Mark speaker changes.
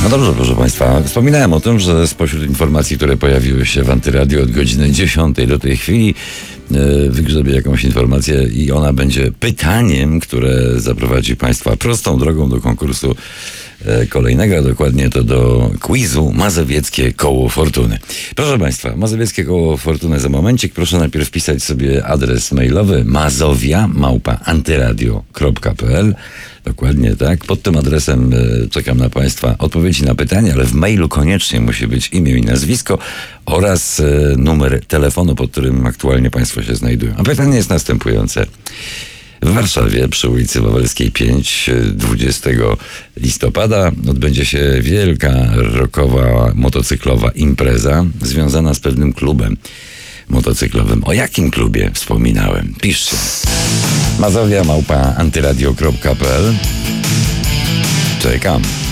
Speaker 1: No dobrze, proszę Państwa. Wspominałem o tym, że spośród informacji, które pojawiły się w Antyradiu od godziny 10 do tej chwili, wygrzebię jakąś informację i ona będzie pytaniem, które zaprowadzi Państwa prostą drogą do konkursu kolejnego, dokładnie to do quizu Mazowieckie Koło Fortuny. Proszę Państwa, Mazowieckie Koło Fortuny za momencik. Proszę najpierw wpisać sobie adres mailowy mazowia@antyradio.pl. Dokładnie tak. Pod tym adresem czekam na Państwa odpowiedzi na pytania, ale w mailu koniecznie musi być imię i nazwisko oraz numer telefonu, pod którym aktualnie Państwo się znajdują. A pytanie jest następujące. W Warszawie przy ulicy Wawelskiej 5 20 listopada odbędzie się wielka rockowa, motocyklowa impreza związana z pewnym klubem motocyklowym. O jakim klubie wspominałem? Piszcie. Mazowia@antyradio.pl. Czekam.